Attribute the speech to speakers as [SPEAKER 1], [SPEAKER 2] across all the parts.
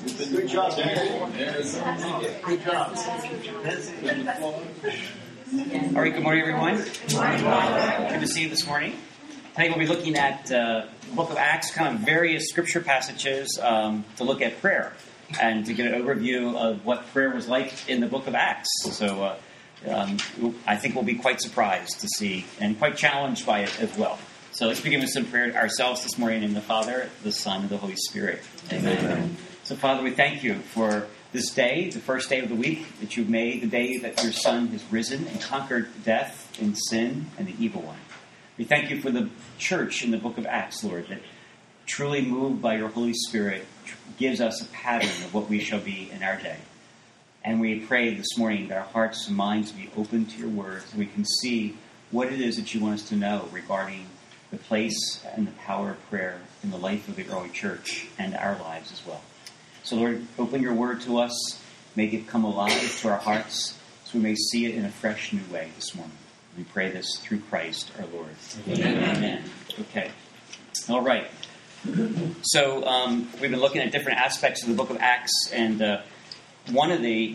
[SPEAKER 1] Good job, Dan. Good job.
[SPEAKER 2] All right, good morning, everyone. Good to see you this morning. Today we'll be looking at the book of Acts, kind of various scripture passages to look at prayer and to get an overview of what prayer was like in the book of Acts. So I think we'll be quite surprised to see and quite challenged by it as well. So let's begin with some prayer ourselves this morning in the Father, the Son, and the Holy Spirit. Amen. So, Father, we thank you for this day, the first day of the week that you've made, the day that your Son has risen and conquered death and sin and the evil one. We thank you for the church in the book of Acts, Lord, that truly moved by your Holy Spirit gives us a pattern of what we shall be in our day. And we pray this morning that our hearts and minds be open to your word so we can see what it is that you want us to know regarding the place and the power of prayer in the life of the early church and our lives as well. So, Lord, open your word to us, make it come alive to our hearts so we may see it in a fresh new way this morning. We pray this through Christ our Lord. Amen. Amen. Okay. All right. So we've been looking at different aspects of the book of Acts, and one of the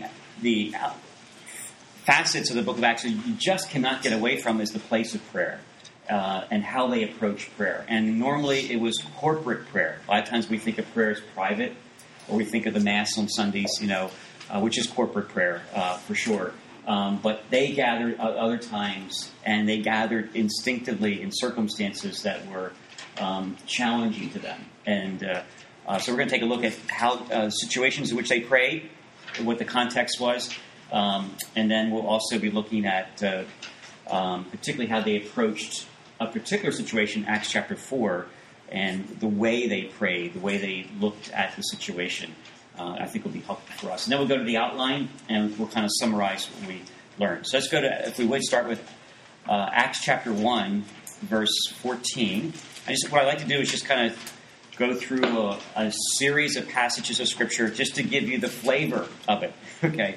[SPEAKER 2] facets of the book of Acts that you just cannot get away from is the place of prayer. And how they approach prayer. And normally it was corporate prayer. A lot of times we think of prayer as private, or we think of the Mass on Sundays, which is corporate prayer for sure. But they gathered other times, and they gathered instinctively in circumstances that were challenging to them. And so we're going to take a look at how situations in which they prayed, what the context was, and then we'll also be looking at particularly how they approached a particular situation, Acts chapter 4, and the way they prayed, the way they looked at the situation, I think will be helpful for us. And then we'll go to the outline, and we'll kind of summarize what we learned. So let's go to, if we would, start with Acts chapter 1, verse 14. What I'd like to do is just kind of go through a series of passages of Scripture just to give you the flavor of it, okay?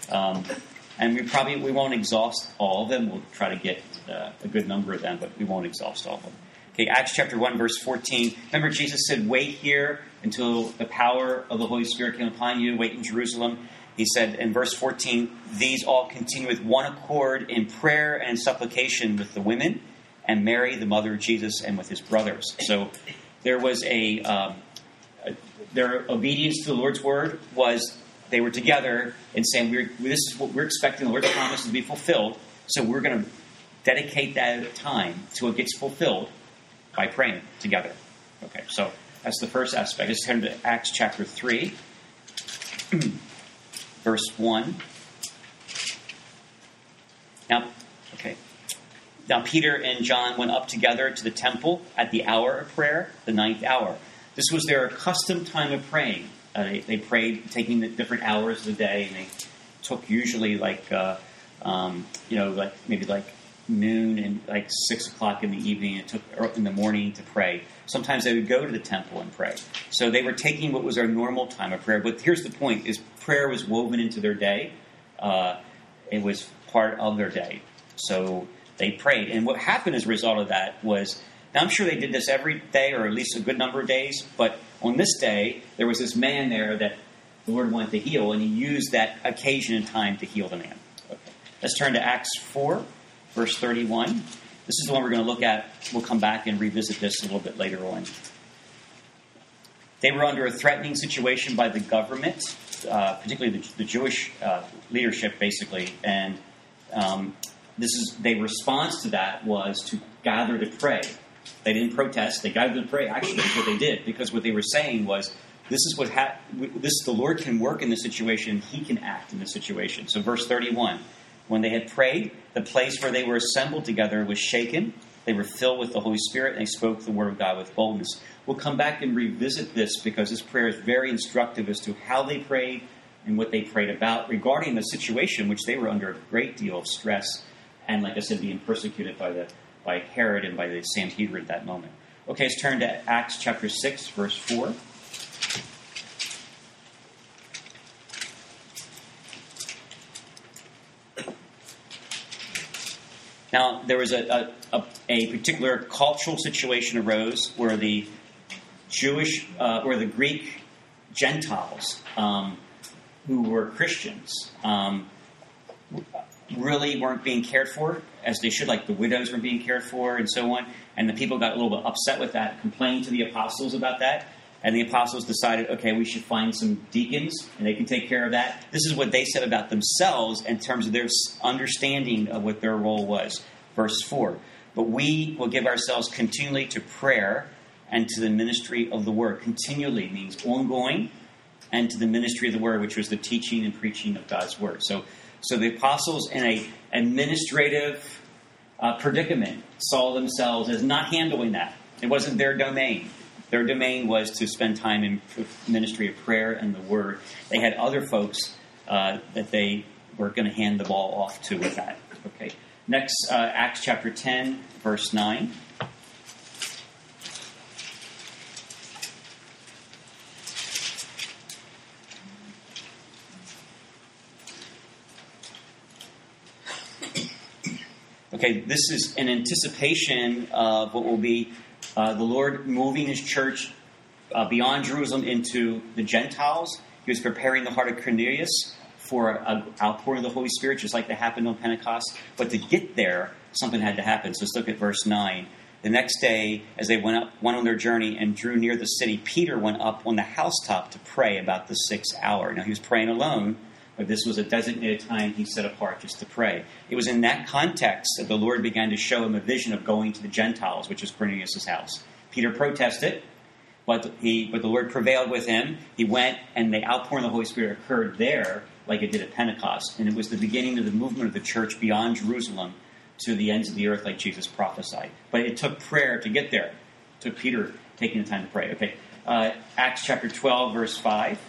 [SPEAKER 2] And we won't exhaust all of them. We'll try to get a good number of them, but we won't exhaust all of them. Okay, Acts chapter 1, verse 14. Remember, Jesus said, wait here until the power of the Holy Spirit came upon you. Wait in Jerusalem. He said in verse 14, these all continue with one accord in prayer and supplication with the women and Mary, the mother of Jesus, and with his brothers. So there was their obedience to the Lord's word was they were together and saying, this is what we're expecting the Lord's promise to be fulfilled, so we're going to dedicate that time till it gets fulfilled by praying together. Okay, so that's the first aspect. Let's turn to Acts chapter 3, verse 1. Now Peter and John went up together to the temple at the hour of prayer, the 9th hour. This was their accustomed time of praying. They prayed taking the different hours of the day, and they took usually maybe noon and 6 o'clock in the evening. It took in the morning to pray. Sometimes they would go to the temple and pray. So they were taking what was their normal time of prayer. But here's the point: is prayer was woven into their day. It was part of their day. So they prayed, and what happened as a result of that was. Now, I'm sure they did this every day, or at least a good number of days, but on this day, there was this man there that the Lord wanted to heal, and he used that occasion and time to heal the man. Okay. Let's turn to Acts 4, verse 31. This is the one we're going to look at. We'll come back and revisit this a little bit later on. They were under a threatening situation by the government, particularly the Jewish leadership, basically, and their response to that was to gather to pray. They didn't protest. They gathered to pray. Actually, that's what they did, because what they were saying was, this is the Lord can work in this situation. He can act in this situation. So verse 31, when they had prayed, the place where they were assembled together was shaken. They were filled with the Holy Spirit, and they spoke the word of God with boldness. We'll come back and revisit this, because this prayer is very instructive as to how they prayed and what they prayed about regarding the situation, which they were under a great deal of stress and, like I said, being persecuted by Herod and by the Sanhedrin at that moment. Okay, let's turn to Acts chapter 6, verse 4. Now, there was a particular cultural situation arose where the Greek Gentiles who were Christians really weren't being cared for as they should, like the widows weren't being cared for and so on. And the people got a little bit upset with that, complained to the apostles about that. And the apostles decided, okay, we should find some deacons, and they can take care of that. This is what they said about themselves in terms of their understanding of what their role was. Verse 4, but we will give ourselves continually to prayer and to the ministry of the word. Continually means ongoing, and to the ministry of the word, which was the teaching and preaching of God's word. So the apostles, in an administrative predicament, saw themselves as not handling that. It wasn't their domain. Their domain was to spend time in ministry of prayer and the word. They had other folks that they were going to hand the ball off to with that. Okay. Next, Acts chapter 10, verse 9. Okay, this is an anticipation of what will be the Lord moving His church beyond Jerusalem into the Gentiles. He was preparing the heart of Cornelius for an outpouring of the Holy Spirit, just like that happened on Pentecost. But to get there, something had to happen. So let's look at verse 9. The next day, as they went on their journey and drew near the city, Peter went up on the housetop to pray about the 6th hour. Now, he was praying alone, but this was a designated time he set apart just to pray. It was in that context that the Lord began to show him a vision of going to the Gentiles, which is Cornelius' house. Peter protested, but the Lord prevailed with him. He went, and the outpouring of the Holy Spirit occurred there, like it did at Pentecost. And it was the beginning of the movement of the church beyond Jerusalem to the ends of the earth, like Jesus prophesied. But it took prayer to get there. It took Peter taking the time to pray. Okay, Acts chapter 12, verse 5.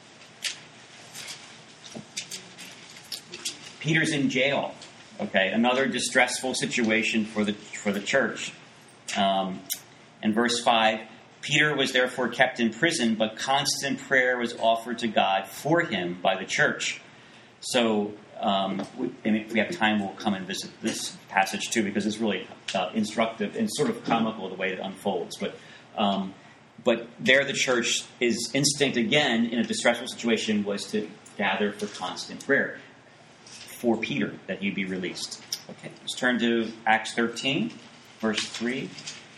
[SPEAKER 2] Peter's in jail. Okay, another distressful situation for the church. In verse 5, Peter was therefore kept in prison, but constant prayer was offered to God for him by the church. So, if we have time, we'll come and visit this passage too, because it's really instructive and sort of comical the way it unfolds. But there the church, is instinct again in a distressful situation was to gather for constant prayer for Peter, that he'd be released. Okay, let's turn to Acts 13, verse 3.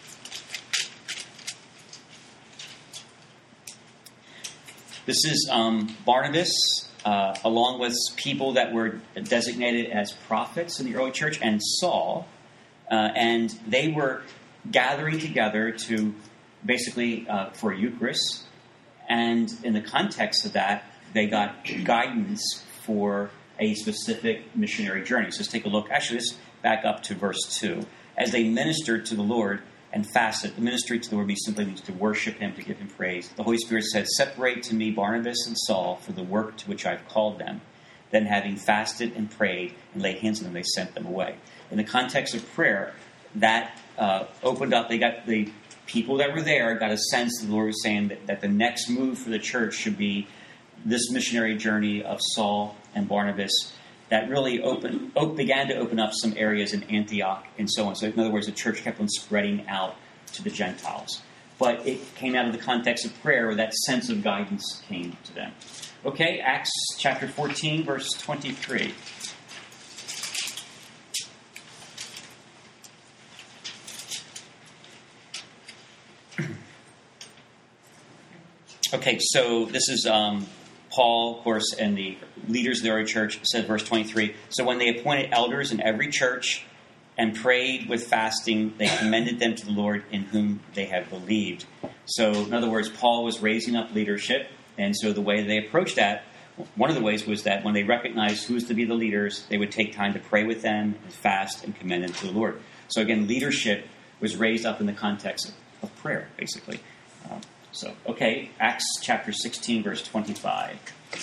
[SPEAKER 2] This is Barnabas, along with people that were designated as prophets in the early church, and Saul, and they were gathering together to basically for Eucharist, and in the context of that, they got guidance for a specific missionary journey. So let's take a look. Actually, let's back up to verse 2. As they ministered to the Lord and fasted, the ministry to the Lord simply means to worship Him, to give Him praise. The Holy Spirit said, "Separate to me Barnabas and Saul for the work to which I've called them." Then, having fasted and prayed and laid hands on them, they sent them away. In the context of prayer, that opened up. They got the people that were there got a sense that the Lord was saying that the next move for the church should be this missionary journey of Saul and Barnabas that really began to open up some areas in Antioch and so on. So in other words, the church kept on spreading out to the Gentiles. But it came out of the context of prayer where that sense of guidance came to them. Okay, Acts chapter 14, verse 23. Okay, so this is Paul, of course, and the leaders of the early church, said verse 23, "So when they appointed elders in every church and prayed with fasting, they commended them to the Lord in whom they had believed." So, in other words, Paul was raising up leadership, and so the way they approached that, one of the ways was that when they recognized who was to be the leaders, they would take time to pray with them, and fast, and commend them to the Lord. So again, leadership was raised up in the context of prayer, basically. Okay, Acts chapter 16, verse 25.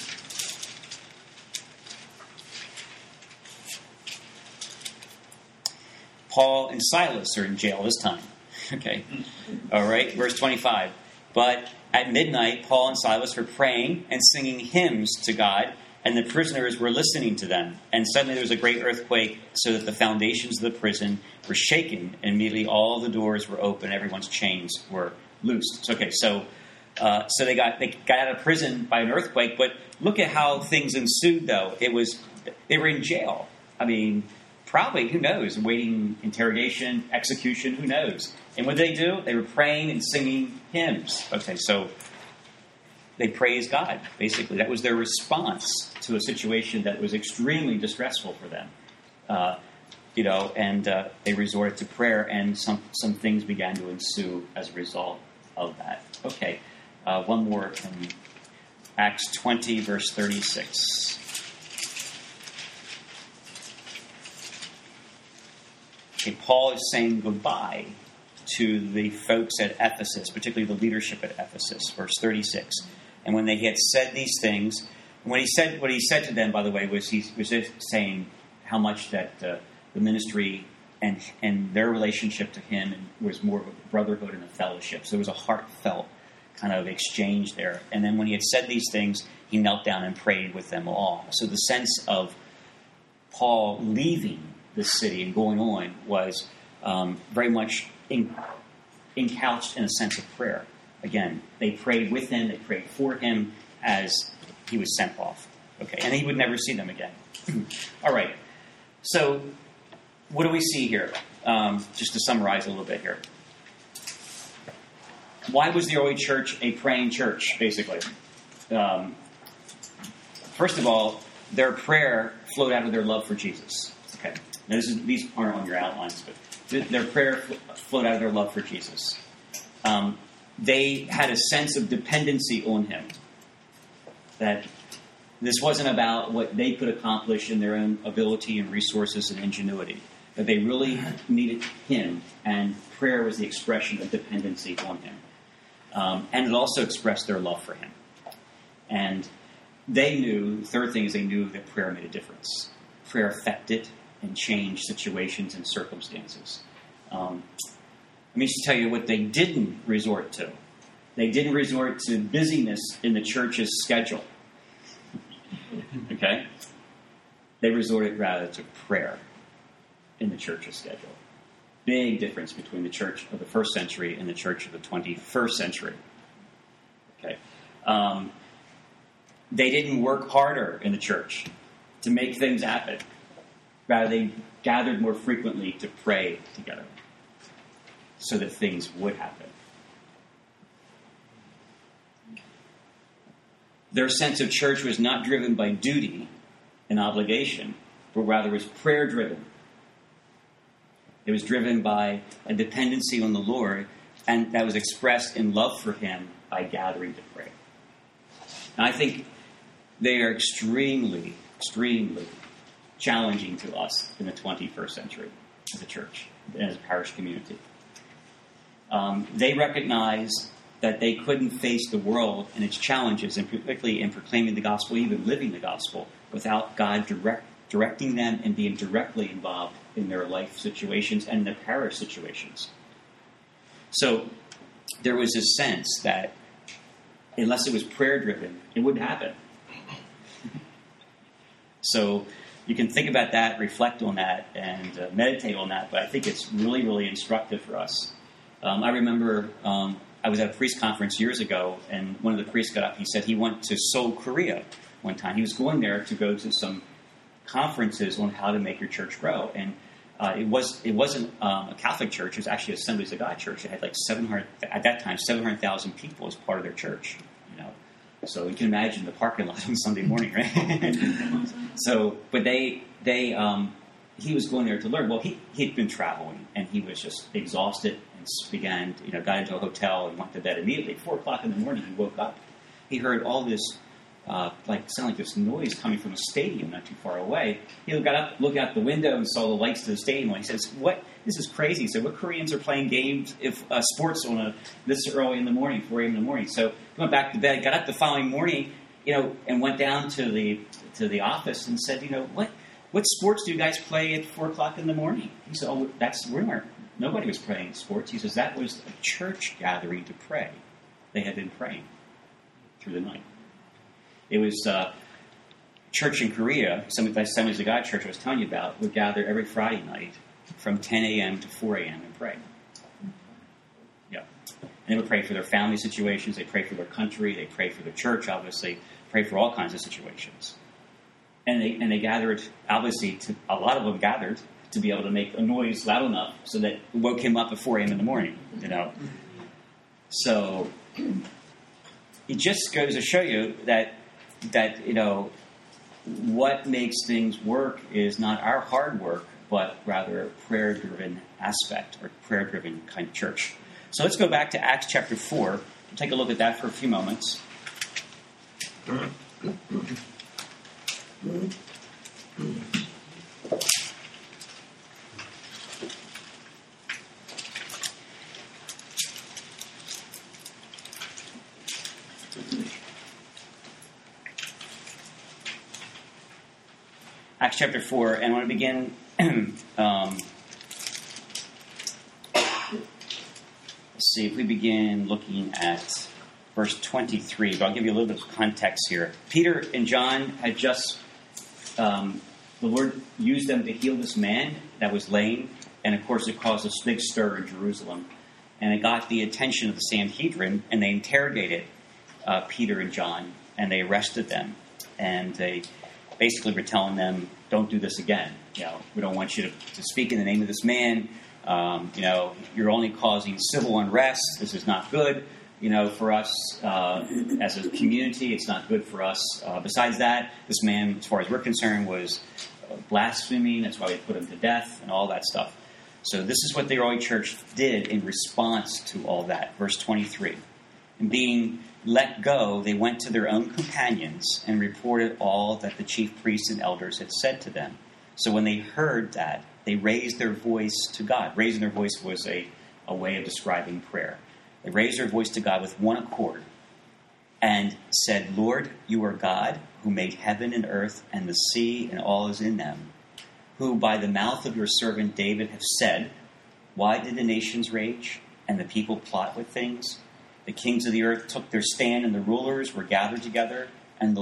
[SPEAKER 2] Paul and Silas are in jail this time. Okay, all right, verse 25. But at midnight, Paul and Silas were praying and singing hymns to God, and the prisoners were listening to them. And suddenly there was a great earthquake, so that the foundations of the prison were shaken, and immediately all the doors were open, everyone's chains were loosed. Okay, so So they got out of prison by an earthquake. But look at how things ensued, though. They were in jail. I mean, probably, who knows, awaiting interrogation, execution, who knows. And what did they do? They were praying and singing hymns. Okay, so they praised God, basically. That was their response to a situation that was extremely distressful for them. And they resorted to prayer, and some things began to ensue as a result of that. Okay, one more from Acts 20, verse 36. Okay, Paul is saying goodbye to the folks at Ephesus, particularly the leadership at Ephesus, verse 36. And when they had said these things, what he said to them, by the way, was he was just saying how much that the ministry and their relationship to him was more of a brotherhood and a fellowship. So there was a heartfelt kind of exchange there. And then when he had said these things, he knelt down and prayed with them all. So the sense of Paul leaving the city and going on was very much encouched in a sense of prayer. Again, they prayed with him, they prayed for him as he was sent off. Okay, and he would never see them again. All right, so what do we see here? Just to summarize a little bit here. Why was the early church a praying church, basically? First of all, their prayer flowed out of their love for Jesus. Okay, now these aren't on your outlines, but their prayer flowed out of their love for Jesus. They had a sense of dependency on him. That this wasn't about what they could accomplish in their own ability and resources and ingenuity. That they really needed him, and prayer was the expression of dependency on him. And it also expressed their love for him. And they knew, the third thing is they knew that prayer made a difference. Prayer affected and changed situations and circumstances. Let me just tell you what they didn't resort to. They didn't resort to busyness in the church's schedule. Okay? They resorted rather to prayer in the church's schedule. Big difference between the church of the first century and the church of the 21st century. Okay? They didn't work harder in the church to make things happen. Rather, they gathered more frequently to pray together so that things would happen. Their sense of church was not driven by duty and obligation, but rather was prayer-driven. It was driven by a dependency on the Lord, and that was expressed in love for him by gathering to pray. And I think they are extremely, extremely challenging to us in the 21st century as a church, as a parish community. They recognize that they couldn't face the world and its challenges, and particularly in proclaiming the gospel, even living the gospel, without God directing them and being directly involved in their life situations and their parish situations. So there was a sense that unless it was prayer-driven, it wouldn't happen. So you can think about that, reflect on that, and meditate on that, but I think it's really, really instructive for us. I remember I was at a priest conference years ago, and one of the priests got up. He said he went to Seoul, Korea one time. He was going there to go to some conferences on how to make your church grow. And it wasn't a Catholic church. It was actually Assemblies of God church. It had like 700,000 people as part of their church. You know, so you can imagine the parking lot on Sunday morning, right? So, but he was going there to learn. Well, he'd been traveling, and he was just exhausted, and got into a hotel and went to bed immediately. 4:00 in the morning, he woke up. He heard all this, sound like this noise coming from a stadium not too far away. He got up, looked out the window, and saw the lights to the stadium. And he says, "What? This is crazy." He said, "What Koreans are playing games sports on this early in the morning, 4 a.m. in the morning?" So he went back to bed. Got up the following morning, and went down to the office and said, What sports do you guys play at 4:00 in the morning? He said, "Oh, that's rumor. Nobody was playing sports." He says, "That was a church gathering to pray. They had been praying through the night." It was church in Korea, some of the Assemblies of God church I was telling you about, would gather every Friday night from 10 a.m. to 4 a.m. and pray. Yeah. And they would pray for their family situations. They pray for their country. They pray for their church, obviously. Pray for all kinds of situations. And they gathered, obviously, a lot of them gathered to be able to make a noise loud enough so that it woke him up at 4 a.m. in the morning, So it just goes to show you that what makes things work is not our hard work, but rather a prayer-driven aspect or prayer-driven kind of church. So let's go back to Acts chapter 4. We'll take a look at that for a few moments. Acts chapter 4, and I want to begin let's see, if we begin looking at verse 23, but I'll give you a little bit of context here. Peter and John had just, the Lord used them to heal this man that was lame, and of course it caused a big stir in Jerusalem. And it got the attention of the Sanhedrin, and they interrogated Peter and John, and they arrested them. And they basically were telling them, don't do this again. We don't want you to speak in the name of this man. You're only causing civil unrest. This is not good, for us as a community. It's not good for us. Besides that, this man, as far as we're concerned, was blaspheming. That's why we put him to death and all that stuff. So this is what the early church did in response to all that. Verse 23. And being let go, they went to their own companions and reported all that the chief priests and elders had said to them. So when they heard that, they raised their voice to God. Raising their voice was a way of describing prayer. They raised their voice to God with one accord and said, Lord, you are God who made heaven and earth and the sea and all is in them, who by the mouth of your servant David have said, why did the nations rage and the people plot with things? The kings of the earth took their stand and the rulers were gathered together and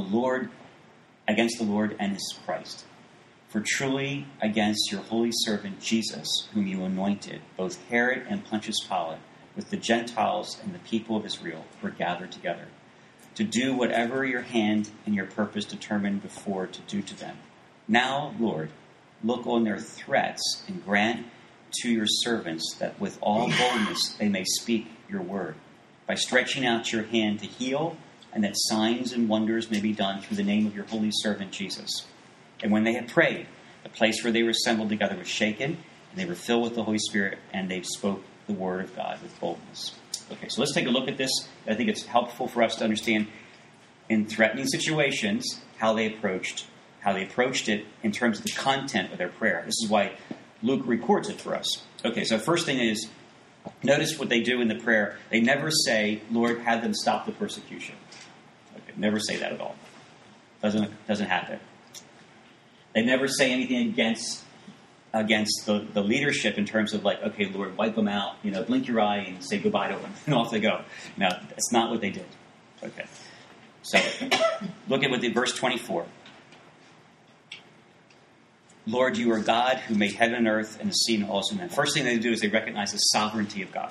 [SPEAKER 2] against the Lord and his Christ. For truly against your holy servant Jesus, whom you anointed, both Herod and Pontius Pilate, with the Gentiles and the people of Israel, were gathered together, to do whatever your hand and your purpose determined before to do to them. Now, Lord, look on their threats and grant to your servants that with all boldness they may speak your word, by stretching out your hand to heal, and that signs and wonders may be done through the name of your holy servant Jesus. And when they had prayed, the place where they were assembled together was shaken, and they were filled with the Holy Spirit, and they spoke the word of God with boldness. Okay, so let's take a look at this. I think it's helpful for us to understand in threatening situations how they approached it in terms of the content of their prayer. This is why Luke records it for us. Okay, so first thing is, notice what they do in the prayer. They never say, Lord, have them stop the persecution. Okay, never say that at all. Doesn't happen. They never say anything against the leadership in terms of like, okay, Lord, wipe them out, blink your eye and say goodbye to them, and off they go. No, that's not what they did. Okay. So, look at verse 24. Lord, you are God who made heaven and earth and the sea and all in them. First thing they do is they recognize the sovereignty of God.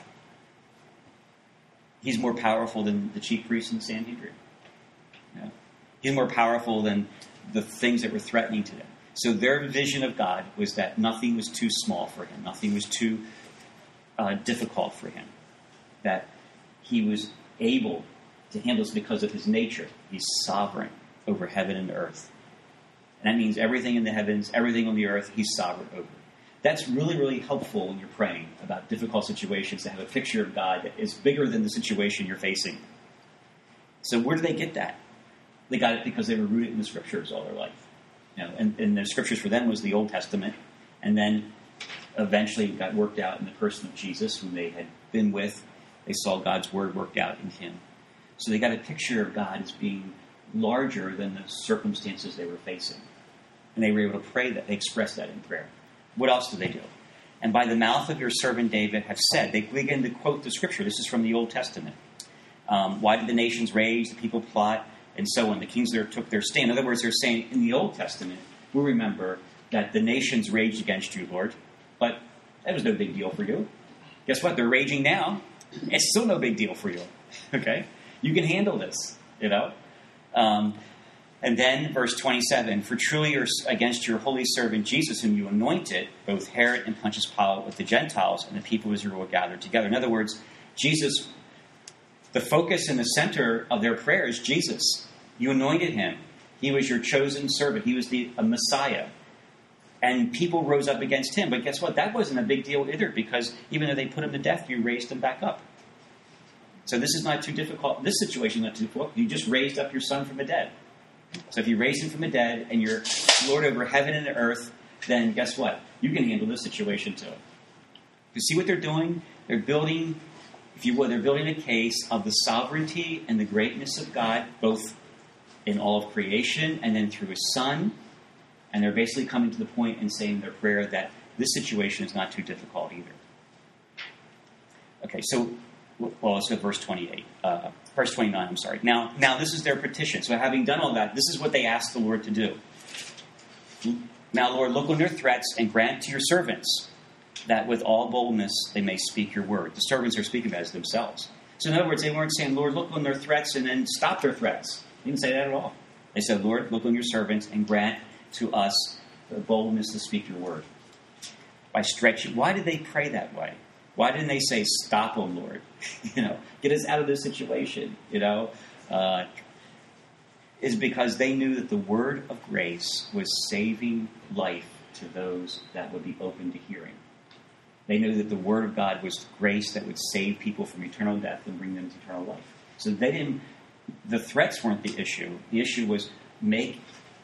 [SPEAKER 2] He's more powerful than the chief priests and the Sanhedrin. He's more powerful than the things that were threatening to them. So their vision of God was that nothing was too small for him. Nothing was too difficult for him. That he was able to handle this because of his nature. He's sovereign over heaven and earth. And that means everything in the heavens, everything on the earth, he's sovereign over. That's really, really helpful when you're praying about difficult situations to have a picture of God that is bigger than the situation you're facing. So where do they get that? They got it because they were rooted in the Scriptures all their life. And the Scriptures for them was the Old Testament. And then eventually it got worked out in the person of Jesus, whom they had been with. They saw God's Word worked out in him. So they got a picture of God as being larger than the circumstances they were facing. And they were able to pray that. They expressed that in prayer. What else did they do? And by the mouth of your servant David have said, they begin to quote the Scripture. This is from the Old Testament. Why did the nations rage, the people plot, and so on? The kings there took their stand. In other words, they're saying in the Old Testament, we remember that the nations raged against you, Lord, but that was no big deal for you. Guess what? They're raging now. It's still no big deal for you. Okay? You can handle this, you know? And then, verse 27, for truly against your holy servant Jesus, whom you anointed, both Herod and Pontius Pilate with the Gentiles and the people of Israel were gathered together. In other words, Jesus, the focus and the center of their prayer is Jesus. You anointed him. He was your chosen servant. He was a Messiah. And people rose up against him. But guess what? That wasn't a big deal either, because even though they put him to death, you raised him back up. So this is not too difficult. This situation is not too difficult. You just raised up your son from the dead. So if you raise him from the dead and you're Lord over heaven and earth, then guess what? You can handle this situation too. You see what they're doing? They're building, if you will, they're building a case of the sovereignty and the greatness of God, both in all of creation and then through his son. And they're basically coming to the point and saying in their prayer that this situation is not too difficult either. Okay, so, well, let's go to verse 28. Verse 29, I'm sorry. Now, this is their petition. So having done all that, this is what they ask the Lord to do. Now, Lord, look on their threats and grant to your servants that with all boldness they may speak your word. The servants are speaking about as themselves. So in other words, they weren't saying, Lord, look on their threats and then stop their threats. They didn't say that at all. They said, Lord, look on your servants and grant to us the boldness to speak your word. By stretching. Why did they pray that way? Why didn't they say, stop them, Lord? Get us out of this situation, is because they knew that the word of grace was saving life to those that would be open to hearing. They knew that the word of God was grace that would save people from eternal death and bring them to eternal life. So the threats weren't the issue. The issue was make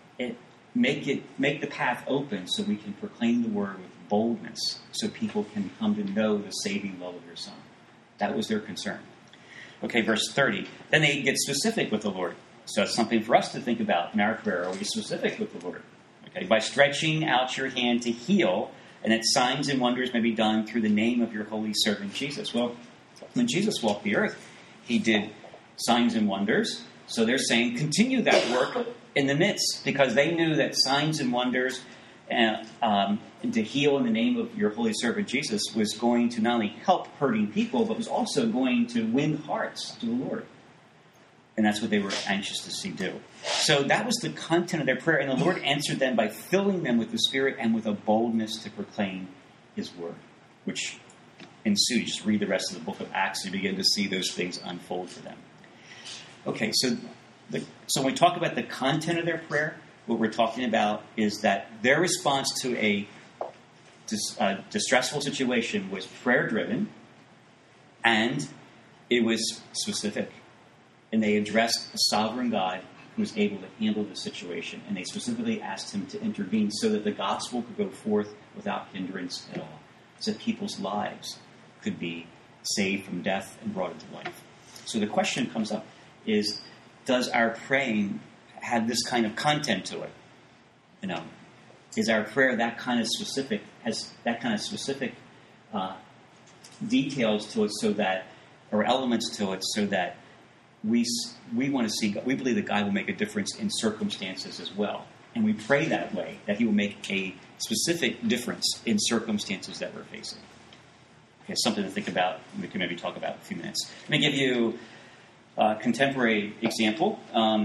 [SPEAKER 2] the path open so we can proclaim the word with boldness so people can come to know the saving love of your son. That was their concern. Okay, verse 30. Then they get specific with the Lord. So it's something for us to think about in our prayer. Are we specific with the Lord? Okay, by stretching out your hand to heal, and that signs and wonders may be done through the name of your holy servant Jesus. Well, when Jesus walked the earth, he did signs and wonders. So they're saying, continue that work in the midst, because they knew that signs and wonders and to heal in the name of your holy servant Jesus was going to not only help hurting people, but was also going to win hearts to the Lord. And that's what they were anxious to see do. So that was the content of their prayer, and the Lord answered them by filling them with the Spirit and with a boldness to proclaim his word, which ensued. Just read the rest of the book of Acts, you begin to see those things unfold for them. Okay, so when we talk about the content of their prayer, what we're talking about is that their response to a distressful situation was prayer-driven, and it was specific. And they addressed a sovereign God who was able to handle the situation, and they specifically asked him to intervene so that the gospel could go forth without hindrance at all, so that people's lives could be saved from death and brought into life. So the question comes up is, does our praying have this kind of content to it? Is our prayer that kind of specific, has that kind of specific details to it, so that, or elements to it, so that we want to see, we believe that God will make a difference in circumstances as well. And we pray that way, that he will make a specific difference in circumstances that we're facing. Okay, something to think about, we can maybe talk about in a few minutes. Let me give you a contemporary example.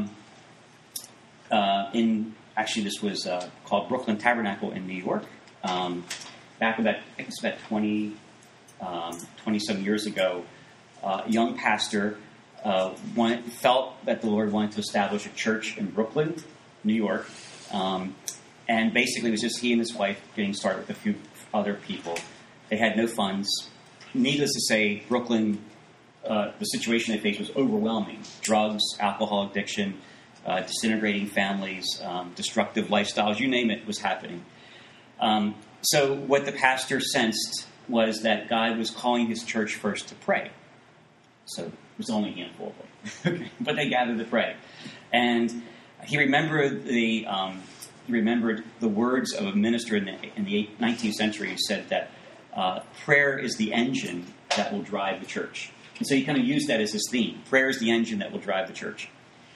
[SPEAKER 2] Actually, this was called Brooklyn Tabernacle in New York. Back about, I think it's about 20-some years ago, a young pastor felt that the Lord wanted to establish a church in Brooklyn, New York. And basically it was just he and his wife getting started with a few other people. They had no funds. Needless to say, Brooklyn, the situation they faced was overwhelming. Drugs, alcohol addiction, disintegrating families, destructive lifestyles, you name it, was happening. So what the pastor sensed was that God was calling his church first to pray. So it was only a handful of them. But they gathered to pray. And he remembered the words of a minister in the 19th century who said that prayer is the engine that will drive the church. And so he kind of used that as his theme. Prayer is the engine that will drive the church.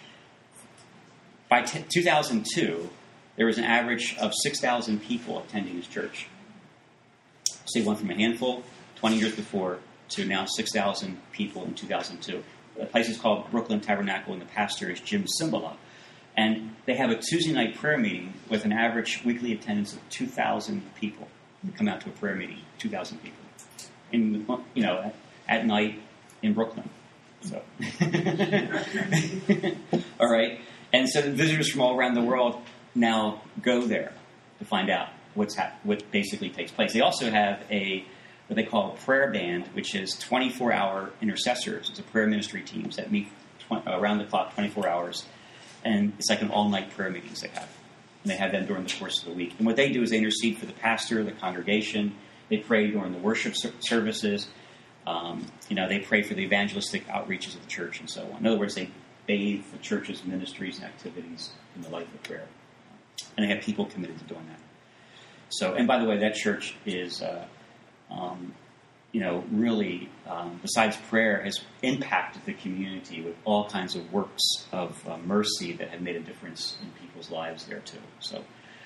[SPEAKER 2] By 2002, there was an average of 6,000 people attending his church. So he went from a handful 20 years before to now 6,000 people in 2002. The place is called Brooklyn Tabernacle, and the pastor is Jim Cymbala. And they have a Tuesday night prayer meeting with an average weekly attendance of 2,000 people who come out to a prayer meeting. 2,000 people, at night in Brooklyn. So, all right. And so visitors from all around the world now go there to find out what basically takes place. They also have what they call a prayer band, which is 24-hour intercessors. It's a prayer ministry teams that meet around the clock 24 hours. And it's like an all-night prayer meetings they have. And they have them during the course of the week. And what they do is they intercede for the pastor, the congregation. They pray during the worship services. They pray for the evangelistic outreaches of the church and so on. In other words, they bathe the church's ministries and activities in the life of prayer. And they have people committed to doing that. So, and by the way, that church is, really, besides prayer, has impacted the community with all kinds of works of mercy that have made a difference in people's lives there too. So,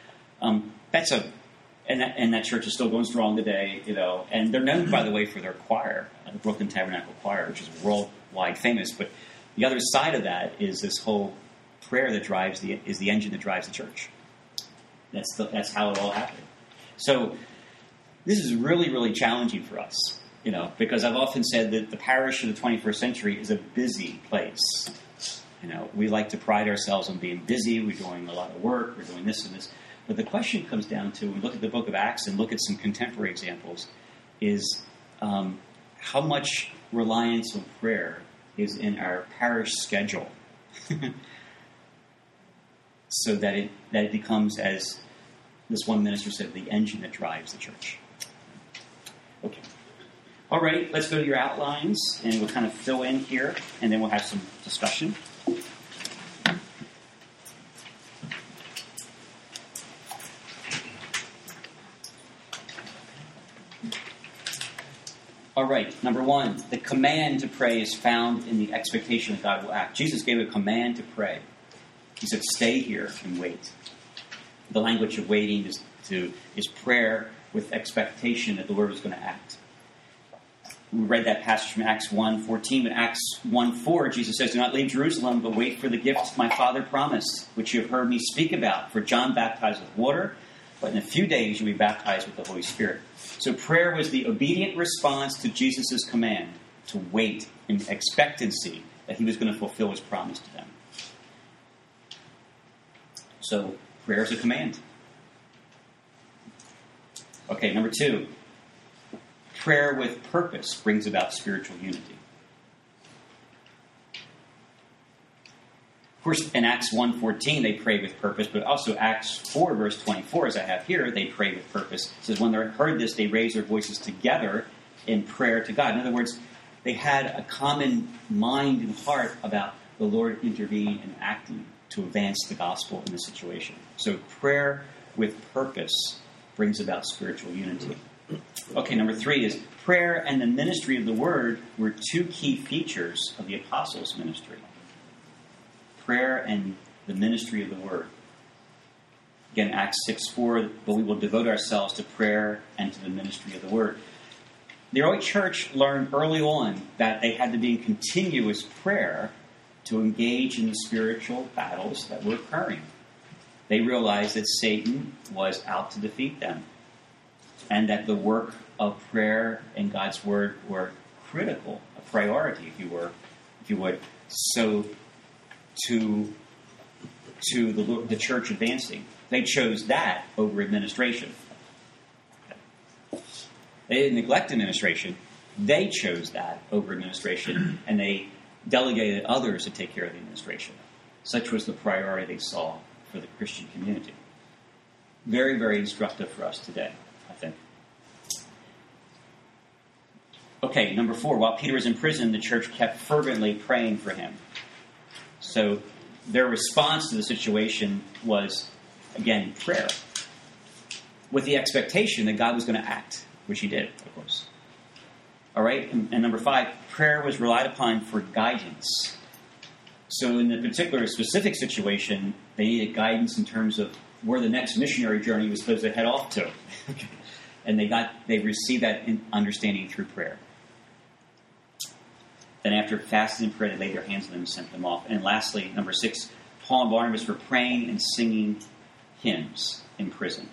[SPEAKER 2] and that church is still going strong today, and they're known, by the way, for their choir, the Brooklyn Tabernacle Choir, which is worldwide famous. But the other side of that is this whole prayer that is the engine that drives the church. That's how it all happened. So this is really, really challenging for us, because I've often said that the parish of the 21st century is a busy place. We like to pride ourselves on being busy. We're doing a lot of work. We're doing this and this. But the question comes down to, when we look at the book of Acts and look at some contemporary examples, is how much reliance on prayer is in our parish schedule so that it becomes, as this one minister said, the engine that drives the church. Okay. All right, let's go to your outlines, and we'll kind of fill in here, and then we'll have some discussion. All right, number one, the command to pray is found in the expectation that God will act. Jesus gave a command to pray. He said, stay here and wait. The language of waiting is prayer with expectation that the Lord is going to act. We read that passage from Acts 1:14. In Acts 1:4, Jesus says, do not leave Jerusalem, but wait for the gift my Father promised, which you have heard me speak about. For John baptized with water, but in a few days you'll be baptized with the Holy Spirit. So prayer was the obedient response to Jesus' command to wait in expectancy that he was going to fulfill his promise to them. So prayer is a command. Okay, number two. Prayer with purpose brings about spiritual unity. Of course, in Acts 1:14, they pray with purpose, but also Acts 4, verse 24, as I have here, they pray with purpose. It says, when they heard this, they raised their voices together in prayer to God. In other words, they had a common mind and heart about the Lord intervening and acting to advance the gospel in the situation. So prayer with purpose brings about spiritual unity. Okay, number three is prayer and the ministry of the word were two key features of the apostles' ministry. Prayer and the ministry of the word. Again, Acts 6:4, but we will devote ourselves to prayer and to the ministry of the word. The early church learned early on that they had to be in continuous prayer to engage in the spiritual battles that were occurring. They realized that Satan was out to defeat them, and that the work of prayer and God's word were critical, a priority, if you would, so to the church advancing. They chose that over administration. They didn't neglect administration. They chose that over administration, and they delegated others to take care of the administration. Such was the priority they saw for the Christian community. Very, very instructive for us today, I think. Okay, number 4. While Peter was in prison, the church kept fervently praying for him. So their response to the situation was, again, prayer, with the expectation that God was going to act, which he did, of course. All right, and number 5, prayer was relied upon for guidance. So in the particular specific situation, they needed guidance in terms of where the next missionary journey was supposed to head off to. And they received that understanding through prayer. Then after fasting and prayer, they laid their hands on them and sent them off. And lastly, number 6, Paul and Barnabas were praying and singing hymns in prison.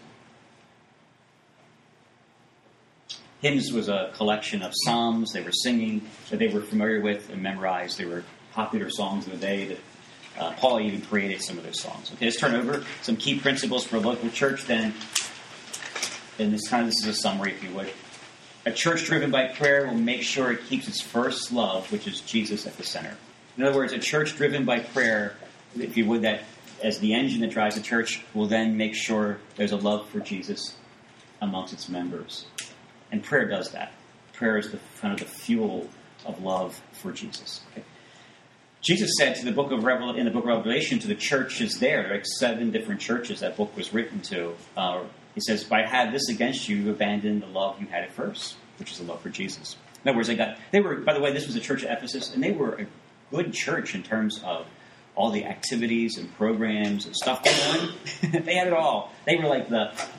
[SPEAKER 2] Hymns was a collection of psalms they were singing that they were familiar with and memorized. They were popular songs of the day that Paul even created some of those songs. Okay, let's turn over some key principles for a local church then. And this is a summary, if you would. A church driven by prayer will make sure it keeps its first love, which is Jesus, at the center. In other words, a church driven by prayer, if you would, that as the engine that drives the church, will then make sure there's a love for Jesus amongst its members. And prayer does that. Prayer is the fuel of love for Jesus. Okay? Jesus said in the book of Revelation to the churches there, like 7 different churches that book was written to, he says, "But I had this against you, you abandoned the love you had at first," which is the love for Jesus. In other words, by the way, this was the church of Ephesus, and they were a good church in terms of all the activities and programs and stuff going on. They had it all. They were like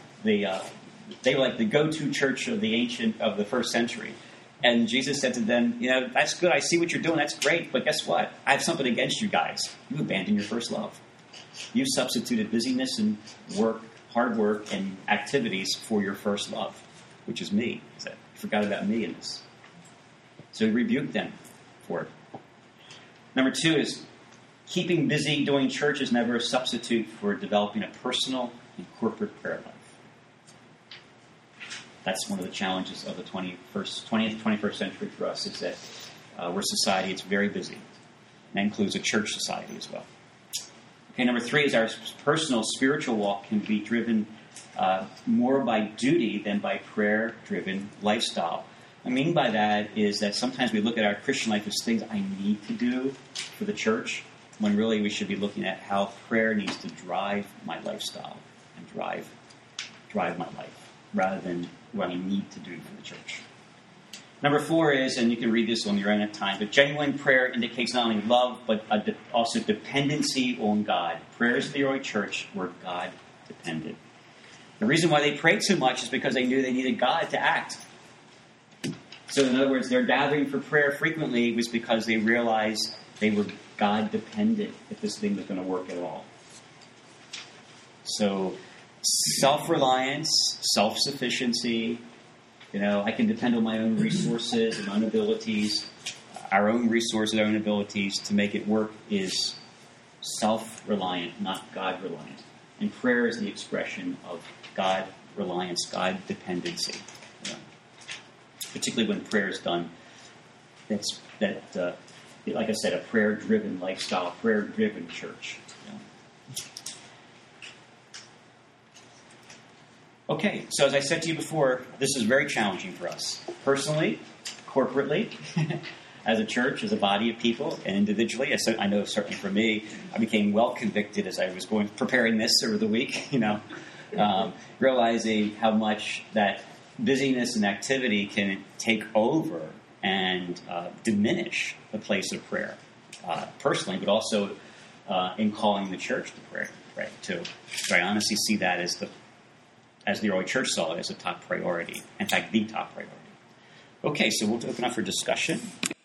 [SPEAKER 2] the go-to church of the first century. And Jesus said to them, "That's good. I see what you're doing. That's great. But guess what? I have something against you guys. You abandoned your first love. You substituted busyness and hard work and activities for your first love, which is me." He said, "You forgot about me in this." So he rebuked them for it. Number 2 is keeping busy doing church is never a substitute for developing a personal and corporate prayer life. That's one of the challenges of the 20th, 21st century for us, is that we're a society that's very busy. And that includes a church society as well. Okay, number 3 is our personal spiritual walk can be driven more by duty than by prayer-driven lifestyle. I mean by that is that sometimes we look at our Christian life as things I need to do for the church, when really we should be looking at how prayer needs to drive my lifestyle and drive my life, rather than what I need to do for the church. Number 4 is, and you can read this on your own at time, but genuine prayer indicates not only love, but also dependency on God. Prayers of the early church were God-dependent. The reason why they prayed so much is because they knew they needed God to act. So in other words, their gathering for prayer frequently was because they realized they were God-dependent if this thing was going to work at all. So self-reliance, self-sufficiency, I can depend on my own resources and own abilities. Our own resources, our own abilities to make it work is self-reliant, not God-reliant. And prayer is the expression of God-reliance, God-dependency. Particularly when prayer is done, like I said, a prayer-driven lifestyle, prayer-driven church. Okay, so as I said to you before, this is very challenging for us. Personally, corporately, as a church, as a body of people, and individually. I know certainly for me, I became well convicted as I was preparing this over the week, realizing how much that busyness and activity can take over and diminish the place of prayer, personally, but also in calling the church to prayer. Right? So I honestly see that as the early church saw it, as a top priority. In fact, the top priority. Okay, so we'll open up for discussion.